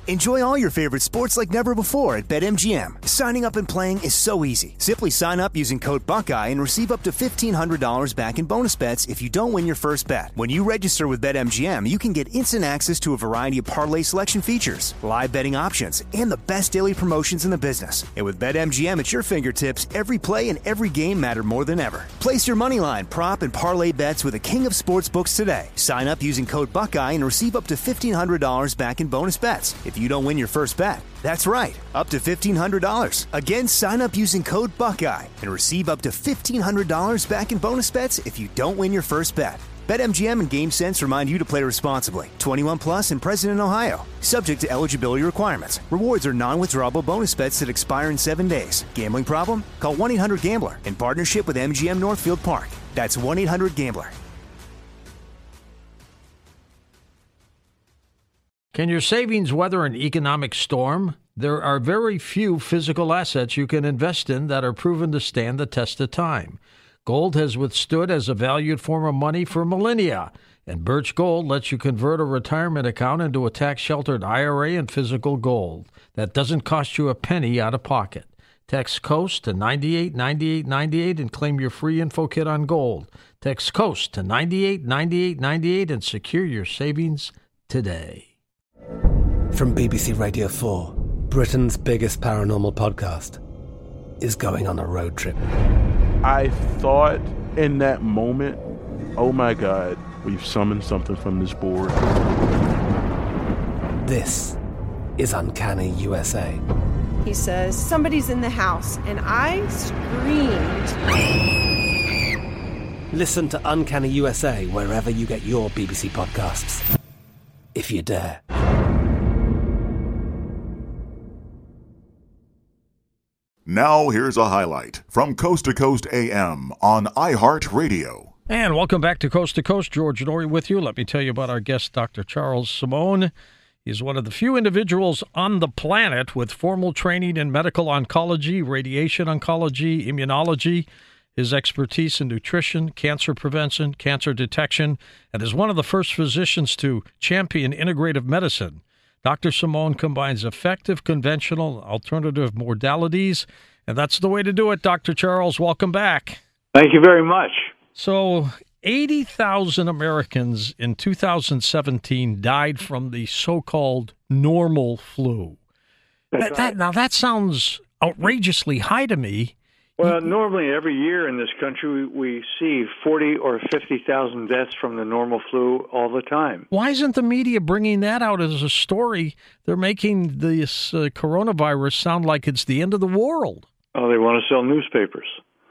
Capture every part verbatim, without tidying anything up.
Enjoy all your favorite sports like never before at BetMGM. Signing up and playing is so easy. Simply sign up using code Buckeye and receive up to fifteen hundred dollars back in bonus bets if you don't win your first bet. When you register with BetMGM, you can get instant access to a variety of parlay selection features, live betting options, and the best daily promotions in the business. And with BetMGM at your fingertips, every play and every game matter more than ever. Place your moneyline, prop, and parlay bets with the king of sportsbooks today. Sign up using code Buckeye and receive up to fifteen hundred dollars back in bonus bets if you don't win your first bet. That's right, up to fifteen hundred dollars. Again, sign up using code Buckeye and receive up to fifteen hundred dollars back in bonus bets if you don't win your first bet. BetMGM and GameSense remind you to play responsibly. twenty-one plus and present in Ohio. Subject to eligibility requirements. Rewards are non-withdrawable bonus bets that expire in seven days. Gambling problem? Call one eight hundred gambler in partnership with M G M Northfield Park. That's one eight hundred gambler. Can your savings weather an economic storm? There are very few physical assets you can invest in that are proven to stand the test of time. Gold has withstood as a valued form of money for millennia, and Birch Gold lets you convert a retirement account into a tax-sheltered I R A and physical gold that doesn't cost you a penny out of pocket. Text COAST to nine eight nine eight nine eight and claim your free info kit on gold. Text COAST to nine eight nine eight nine eight and secure your savings today. From B B C Radio four, Britain's biggest paranormal podcast is going on a road trip. I thought in that moment, oh my God, we've summoned something from this board. This is Uncanny U S A. He says, somebody's in the house, and I screamed. Listen to Uncanny U S A wherever you get your B B C podcasts, if you dare. Now here's a highlight from Coast to Coast A M on iHeartRadio. And welcome back to Coast to Coast. George Noory with you. Let me tell you about our guest, Doctor Charles Simone. He's one of the few individuals on the planet with formal training in medical oncology, radiation oncology, immunology, his expertise in nutrition, cancer prevention, cancer detection, and is one of the first physicians to champion integrative medicine. Doctor Simone combines effective, conventional, alternative modalities, and that's the way to do it. Doctor Charles, welcome back. Thank you very much. So eighty thousand Americans in two thousand seventeen died from the so-called normal flu. That's That, right. that, now, that sounds outrageously high to me. Well, normally every year in this country, we, we see forty or fifty thousand deaths from the normal flu all the time. Why isn't the media bringing that out as a story? They're making this uh, coronavirus sound like it's the end of the world. Oh, they want to sell newspapers.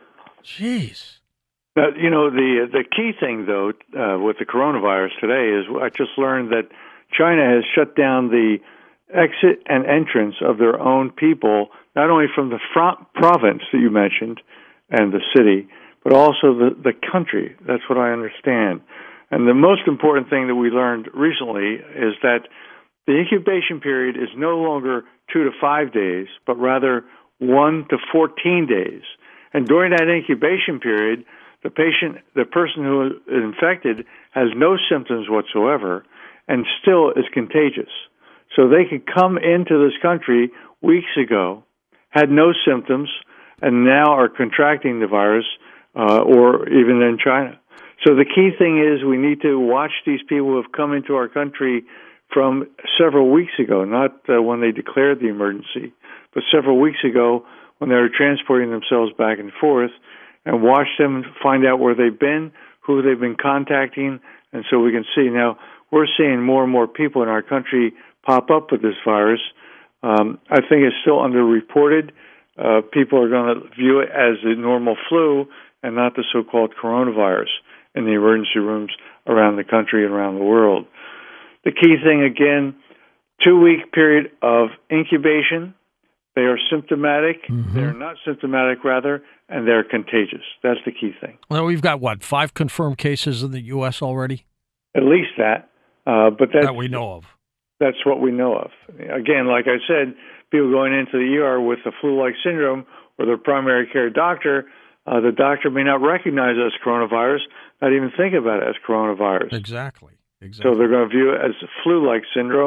Jeez. Now, you know, the the key thing, though, uh, with the coronavirus today is I just learned that China has shut down the exit and entrance of their own people, not only from the front province that you mentioned and the city, but also the, the country. That's what I understand. And the most important thing that we learned recently is that the incubation period is no longer two to five days, but rather one to fourteen days. And during that incubation period, the patient, the person who is infected has no symptoms whatsoever and still is contagious. So they could come into this country weeks ago, had no symptoms, and now are contracting the virus, uh, or even in China. So the key thing is we need to watch these people who have come into our country from several weeks ago, not uh, when they declared the emergency, but several weeks ago when they were transporting themselves back and forth, and watch them, find out where they've been, who they've been contacting, and so we can see. Now, we're seeing more and more people in our country pop up with this virus. Um, I think it's still underreported. Uh, people are going to view it as the normal flu and not the so-called coronavirus in the emergency rooms around the country and around the world. The key thing, again, two-week period of incubation. They are symptomatic. Mm-hmm. They're not symptomatic, rather, and they're contagious. That's the key thing. Well, we've got, what, five confirmed cases in the U S already? At least that. Uh, but that's, that we know of. That's what we know of. Again, like I said, people going into the E R with the flu-like syndrome or their primary care doctor, uh, the doctor may not recognize it as coronavirus, not even think about it as coronavirus. Exactly. Exactly. So they're going to view it as a flu-like syndrome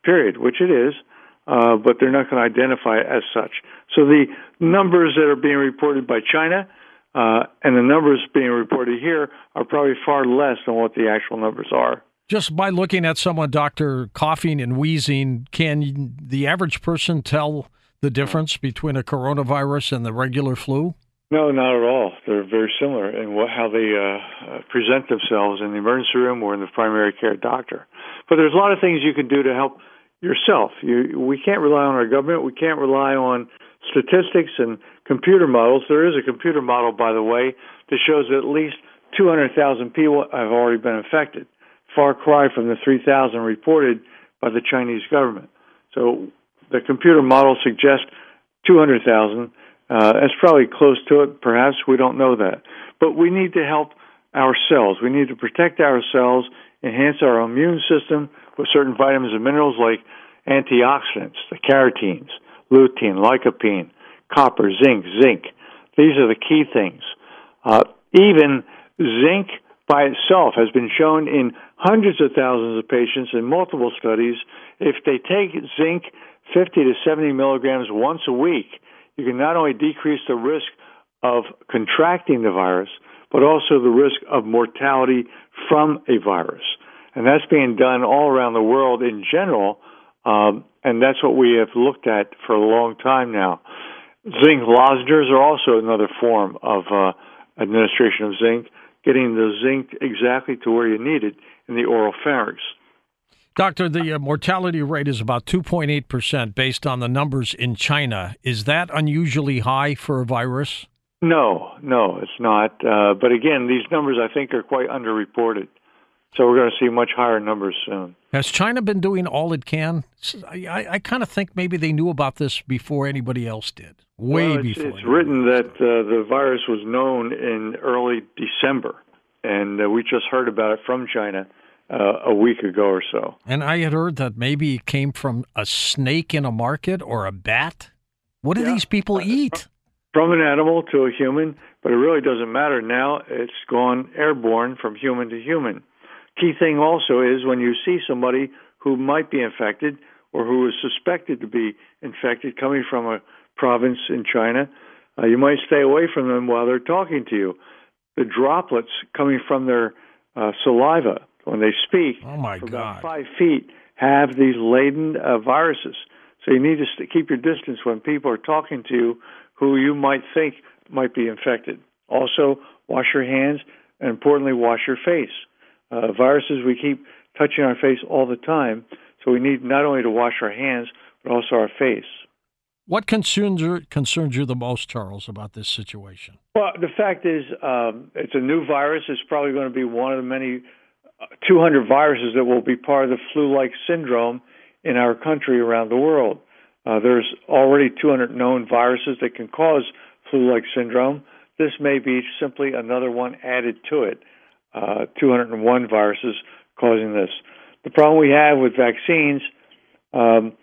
period, which it is, uh, but they're not going to identify it as such. So the numbers that are being reported by China uh, and the numbers being reported here are probably far less than what the actual numbers are. Just by looking at someone, doctor, coughing and wheezing, can the average person tell the difference between a coronavirus and the regular flu? No, not at all. They're very similar in what, how they uh, present themselves in the emergency room or in the primary care doctor. But there's a lot of things you can do to help yourself. You, we can't rely on our government. We can't rely on statistics and computer models. There is a computer model, by the way, that shows that at least two hundred thousand people have already been infected. Far cry from the three thousand reported by the Chinese government. So the computer model suggests two hundred thousand. Uh, it's probably close to it, perhaps. We don't know that. But we need to help ourselves. We need to protect ourselves, enhance our immune system with certain vitamins and minerals like antioxidants, the carotenes, lutein, lycopene, copper, zinc, zinc. These are the key things. Uh, even zinc by itself has been shown in hundreds of thousands of patients in multiple studies. If they take zinc fifty to seventy milligrams once a week, you can not only decrease the risk of contracting the virus, but also the risk of mortality from a virus. And that's being done all around the world in general, um, and that's what we have looked at for a long time now. Zinc lozenges are also another form of uh, administration of zinc, getting the zinc exactly to where you need it in the oral pharynx. Doctor, the uh, mortality rate is about two point eight percent based on the numbers in China. Is that unusually high for a virus? No, no, it's not. Uh, but again, these numbers, I think, are quite underreported. So we're going to see much higher numbers soon. Has China been doing all it can? I, I, I kind of think maybe they knew about this before anybody else did, way well, it's, before. It's written that uh, the virus was known in early December, and uh, we just heard about it from China uh, a week ago or so. And I had heard that maybe it came from a snake in a market or a bat. What do yeah. these people eat? From an animal to a human, but it really doesn't matter now. It's gone airborne from human to human. Key thing also is when you see somebody who might be infected or who is suspected to be infected coming from a province in China, uh, you might stay away from them while they're talking to you. The droplets coming from their uh, saliva when they speak oh my for God. about five feet have these laden uh, viruses. So you need to st- keep your distance when people are talking to you who you might think might be infected. Also, wash your hands, and importantly, wash your face. Uh, viruses, we keep touching our face all the time, so we need not only to wash our hands, but also our face. What concerns you, concerns you the most, Charles, about this situation? Well, the fact is, um, it's a new virus. It's probably going to be one of the many uh, two hundred viruses that will be part of the flu-like syndrome in our country around the world. Uh, there's already two hundred known viruses that can cause flu-like syndrome. This may be simply another one added to it. Uh, two hundred one viruses causing this. The problem we have with vaccines, um,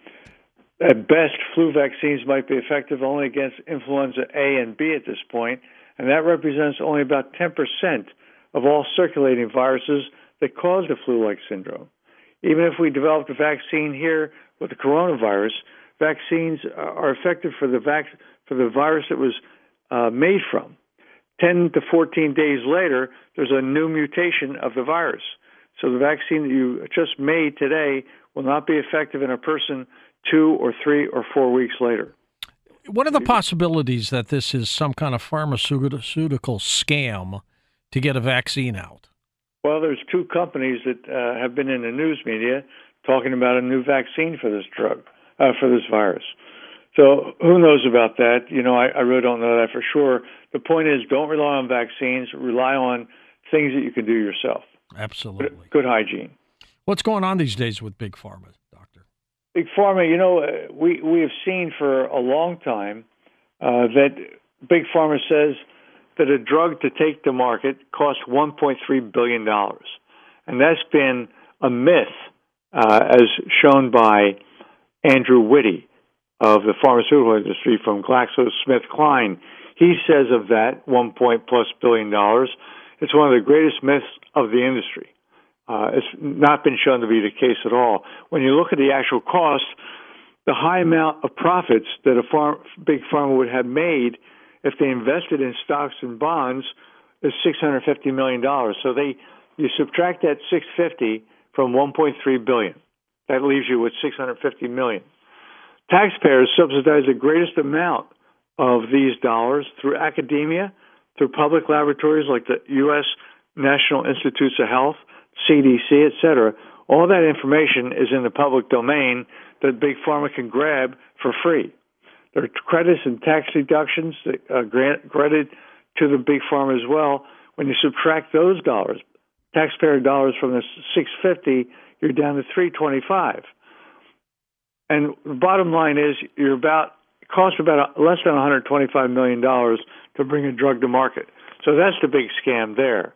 at best, flu vaccines might be effective only against influenza A and B at this point, and that represents only about ten percent of all circulating viruses that cause the flu-like syndrome. Even if we developed a vaccine here with the coronavirus, vaccines are effective for the vac- for the virus that was uh, made from. ten to fourteen days later, there's a new mutation of the virus. So the vaccine that you just made today will not be effective in a person two or three or four weeks later. What are the possibilities that this is some kind of pharmaceutical scam to get a vaccine out? Well, there's two companies that uh, have been in the news media talking about a new vaccine for this drug, uh, for this virus. So who knows about that? You know, I, I really don't know that for sure. The point is, don't rely on vaccines. Rely on things that you can do yourself. Absolutely. Good, good hygiene. What's going on these days with Big Pharma, Doctor? Big Pharma, you know, we, we have seen for a long time uh, that Big Pharma says that a drug to take to market costs one point three billion dollars. And that's been a myth, uh, as shown by Andrew Whitty of the pharmaceutical industry from GlaxoSmithKline. He says of that one point plus billion dollars, it's one of the greatest myths of the industry. Uh, it's not been shown to be the case at all. When you look at the actual cost, the high amount of profits that a farm, big pharma would have made if they invested in stocks and bonds is six hundred fifty million dollars. So they, you subtract that six hundred fifty from one point three billion dollars. That leaves you with six hundred fifty million dollars. Taxpayers subsidize the greatest amount of these dollars through academia, through public laboratories like the U S National Institutes of Health, C D C, et cetera. All that information is in the public domain that Big Pharma can grab for free. There are credits and tax deductions that are granted to the Big Pharma as well. When you subtract those dollars, taxpayer dollars from the six hundred fifty, you're down to three hundred twenty-five. And the bottom line is, you're about it costs about less than one hundred twenty-five million dollars to bring a drug to market. So that's the big scam there.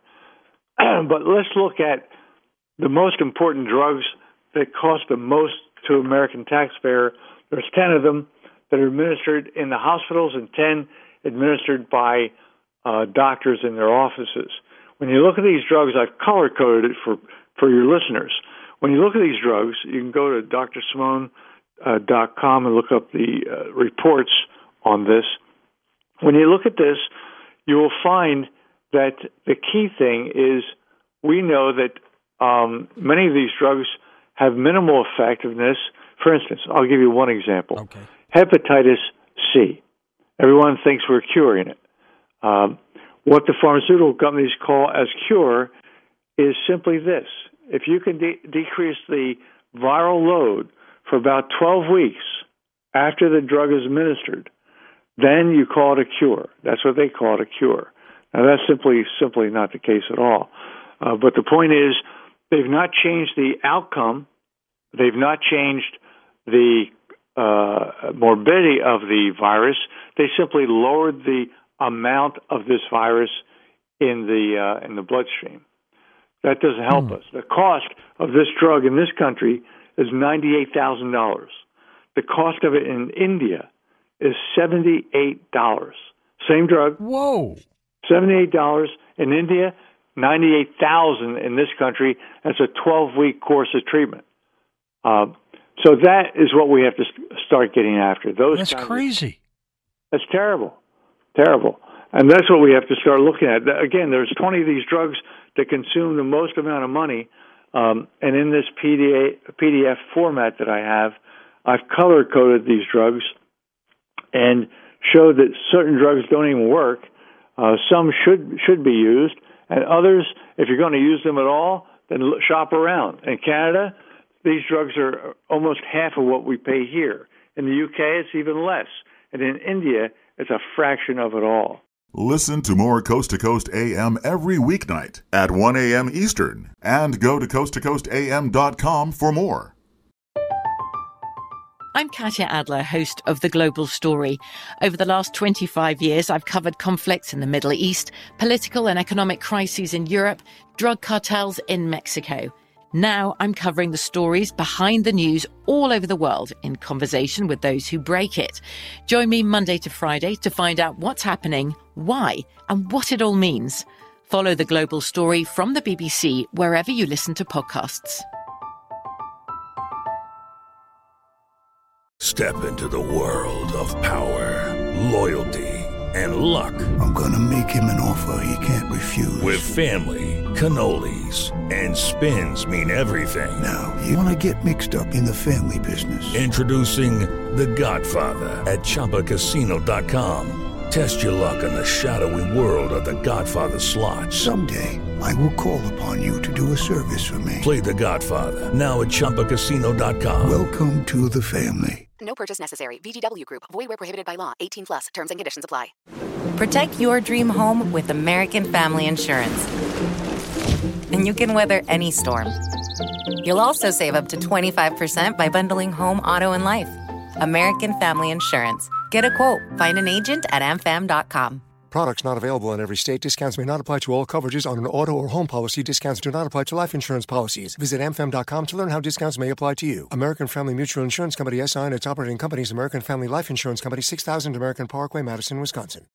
But let's look at the most important drugs that cost the most to American taxpayer. There's ten of them that are administered in the hospitals and ten administered by uh, doctors in their offices. When you look at these drugs, I've color-coded it for, for your listeners. When you look at these drugs, you can go to D R Simone dot com and look up the uh, reports on this. When you look at this, you will find that the key thing is we know that um, many of these drugs have minimal effectiveness. For instance, I'll give you one example. Okay. Hepatitis C. Everyone thinks we're curing it. Um, what the pharmaceutical companies call as cure is simply this. If you can de- decrease the viral load for about twelve weeks after the drug is administered, then you call it a cure. That's what they call it, a cure. Now, that's simply simply not the case at all. Uh, but the point is, they've not changed the outcome. They've not changed the uh, morbidity of the virus. They simply lowered the amount of this virus in the uh, in the bloodstream. That doesn't help mm. us. The cost of this drug in this country is ninety-eight thousand dollars. The cost of it in India is seventy-eight dollars. Same drug. Whoa. seventy-eight dollars in India, ninety-eight thousand dollars in this country. That's a twelve-week course of treatment. Uh, so that is what we have to start getting after. Those That's crazy. Of, that's terrible. Terrible. And that's what we have to start looking at. Again, there's twenty of these drugs that consume the most amount of money. Um, and in this P D F format that I have, I've color-coded these drugs and showed that certain drugs don't even work. Uh, some should should be used, and others, if you're going to use them at all, then shop around. In Canada, these drugs are almost half of what we pay here. In the U K, it's even less. And in India, it's a fraction of it all. Listen to more Coast to Coast A M every weeknight at one a.m. Eastern, and go to coast to coast a m dot com for more. I'm Katya Adler, host of The Global Story. Over the last twenty-five years, I've covered conflicts in the Middle East, political and economic crises in Europe, drug cartels in Mexico. Now I'm covering the stories behind the news all over the world in conversation with those who break it. Join me Monday to Friday to find out what's happening, why, and what it all means. Follow The Global Story from the B B C wherever you listen to podcasts. Step into the world of power, loyalty, and luck. I'm gonna make him an offer he can't refuse. With family, cannolis, and spins mean everything. Now, you wanna get mixed up in the family business. Introducing The Godfather at Chumba Casino dot com. Test your luck in the shadowy world of The Godfather slot. Someday, I will call upon you to do a service for me. Play The Godfather, now at Chumba Casino dot com. Welcome to the family. No purchase necessary. V G W Group. Void where prohibited by law. eighteen plus. Terms and conditions apply. Protect your dream home with American Family Insurance. And you can weather any storm. You'll also save up to twenty-five percent by bundling home, auto, and life. American Family Insurance. Get a quote. Find an agent at a m fam dot com. Products not available in every state. Discounts may not apply to all coverages on an auto or home policy. Discounts do not apply to life insurance policies. Visit a m fam dot com to learn how discounts may apply to you. American Family Mutual Insurance Company, S I and its operating companies, American Family Life Insurance Company, six thousand American Parkway, Madison, Wisconsin.